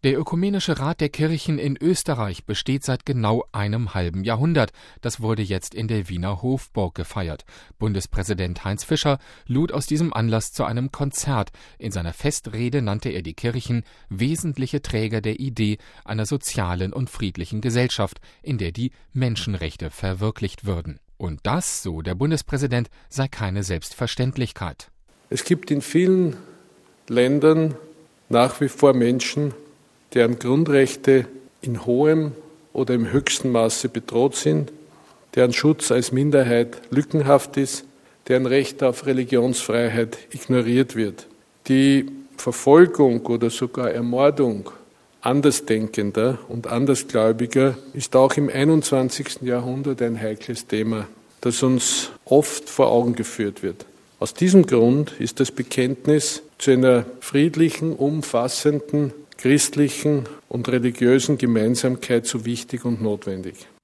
Der Ökumenische Rat der Kirchen in Österreich besteht seit genau einem halben Jahrhundert. Das wurde jetzt in der Wiener Hofburg gefeiert. Bundespräsident Heinz Fischer lud aus diesem Anlass zu einem Konzert. In seiner Festrede nannte er die Kirchen wesentliche Träger der Idee einer sozialen und friedlichen Gesellschaft, in der die Menschenrechte verwirklicht würden. Und das, so der Bundespräsident, sei keine Selbstverständlichkeit. Es gibt in vielen Ländern nach wie vor Menschen, deren Grundrechte in hohem oder im höchsten Maße bedroht sind, deren Schutz als Minderheit lückenhaft ist, deren Recht auf Religionsfreiheit ignoriert wird. Die Verfolgung oder sogar Ermordung Andersdenkender und Andersgläubiger ist auch im 21. Jahrhundert ein heikles Thema, das uns oft vor Augen geführt wird. Aus diesem Grund ist das Bekenntnis zu einer friedlichen, umfassenden, christlichen und religiösen Gemeinsamkeit so wichtig und notwendig.